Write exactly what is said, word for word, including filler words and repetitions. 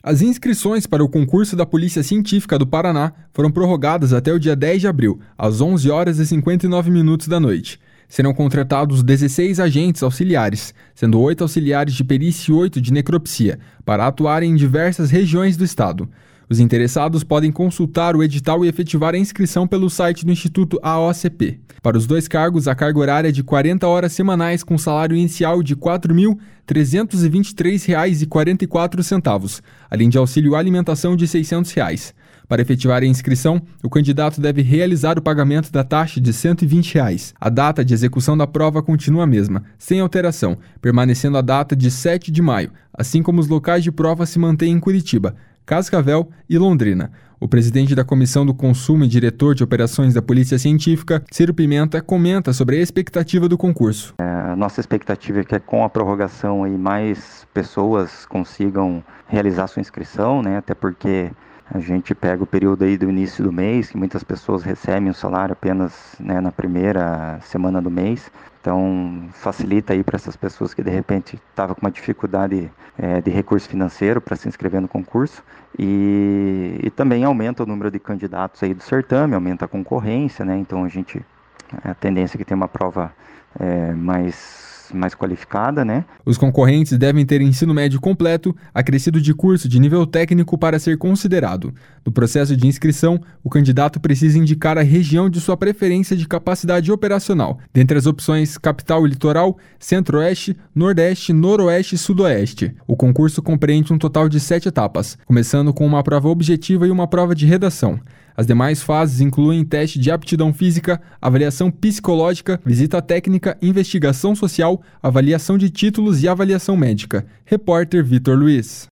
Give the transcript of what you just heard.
As inscrições para o concurso da Polícia Científica do Paraná foram prorrogadas até o dia dez de abril, às onze horas e cinquenta e nove minutos da noite. Serão contratados dezesseis agentes auxiliares, sendo oito auxiliares de perícia e oito de necropsia, para atuarem em diversas regiões do estado. Os interessados podem consultar o edital e efetivar a inscrição pelo site do Instituto A O C P. Para os dois cargos, a carga horária é de quarenta horas semanais com salário inicial de quatro mil trezentos e vinte e três reais e quarenta e quatro centavos, além de auxílio alimentação de seiscentos reais. Para efetivar a inscrição, o candidato deve realizar o pagamento da taxa de cento e vinte reais. A data de execução da prova continua a mesma, sem alteração, permanecendo a data de sete de maio, assim como os locais de prova se mantêm em Curitiba, Cascavel e Londrina. O presidente da Comissão do Consumo e diretor de operações da Polícia Científica, Ciro Pimenta, comenta sobre a expectativa do concurso. É, a nossa expectativa é que com a prorrogação aí, mais pessoas consigam realizar sua inscrição, né? Até porque a gente pega o período aí do início do mês, que muitas pessoas recebem o salário apenas, né, na primeira semana do mês. Então, facilita aí para essas pessoas que de repente estavam com uma dificuldade é, de recurso financeiro para se inscrever no concurso. E, e também aumenta o número de candidatos aí do certame, aumenta a concorrência, né? Então, a gente, a tendência é que tenha uma prova é, mais... mais qualificada, né? Os concorrentes devem ter ensino médio completo, acrescido de curso de nível técnico para ser considerado. No processo de inscrição, o candidato precisa indicar a região de sua preferência de capacidade operacional, dentre as opções capital e litoral, centro-oeste, nordeste, noroeste e sudoeste. O concurso compreende um total de sete etapas, começando com uma prova objetiva e uma prova de redação. As demais fases incluem teste de aptidão física, avaliação psicológica, visita técnica, investigação social, avaliação de títulos e avaliação médica. Repórter Vitor Luiz.